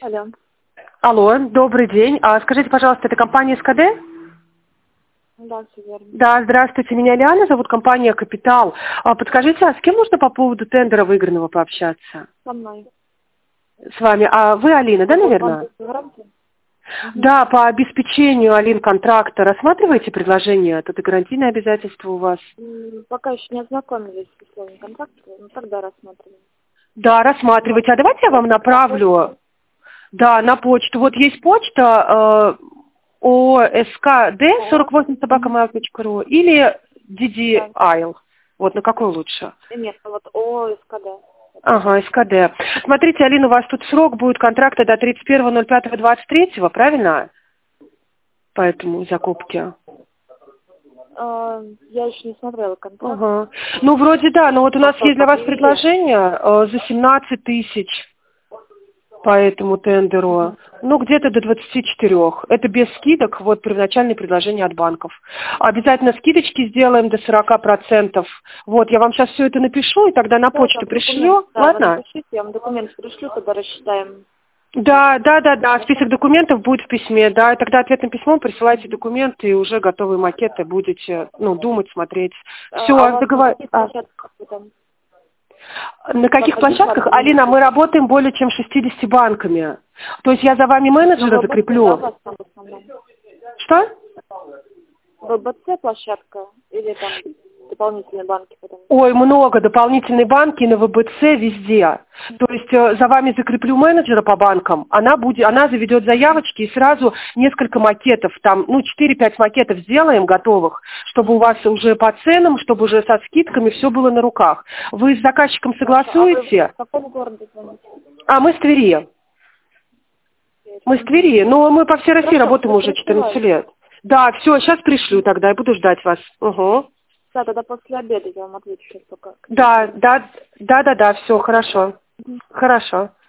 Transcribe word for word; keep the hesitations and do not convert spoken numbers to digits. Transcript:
Алло. Алло, добрый день. А, скажите, пожалуйста, это компания СКД? Да, все верно. Да, здравствуйте, меня Лиана зовут, компания «Капитал». А, подскажите, а с кем можно по поводу тендера выигранного пообщаться? Со мной. С вами. А вы Алина, да, наверное? Гарантия? Да, по обеспечению, Алин, контракта рассматриваете предложение? Это гарантийное обязательство у вас? М, Пока еще не ознакомились с условием контракта, но тогда рассматриваем. Да, рассматривайте. А давайте я вам направлю. Да, на почту. Вот есть почта э, ОСКД сорок восемь собака mail точка ру или ди ди Айл. Вот на какой лучше? Нет, вот О, СКД. Ага, СКД. Смотрите, Алина, у вас тут срок будет контракта до тридцать первого ноль пятого двадцать третьего, правильно? Поэтому закупки. А, Я еще не смотрела контракт. Ага. Ну, вроде да, но вот у нас есть для вас предложение э, за семнадцать тысяч по этому тендеру. Ну, где-то до двадцати четырёх. Это без скидок, вот первоначальное предложение от банков. Обязательно скидочки сделаем до сорока процентов. Вот, я вам сейчас все это напишу, и тогда на Да, почту да, пришлю. документ, да, Ладно? вы напишите, я вам документ пришлю, тогда рассчитаем. Да, да, да, да, список документов будет в письме, да, и тогда ответным письмом присылайте документы, и уже готовые макеты будете, ну, думать, смотреть. Все, А, а у вас договор... на каких площадках вы там? На каких По площадках? каким Алина, мы работаем более чем шестьюдесятью банками. То есть я за вами менеджера Ну, закреплю. ВБЦ, да, у вас там в основном? Что? ВБЦ площадка или там дополнительные банки потом? Ой, много, дополнительные банки на ВБЦ везде. То есть э, за вами закреплю менеджера по банкам, она будет, она заведет заявочки и сразу несколько макетов, там, ну, четыре-пять макетов сделаем готовых, чтобы у вас уже по ценам, чтобы уже со скидками все было на руках. Вы с заказчиком согласуете? А вы в каком городе звоните? А мы с Твери. Мы с Твери, но мы по всей России Хорошо, работаем уже четырнадцать лет. Да, все, сейчас пришлю тогда, я буду ждать вас. Угу. Да, тогда после обеда я вам отвечу сейчас пока. Да, да, да, да, да, все, хорошо. Хорошо.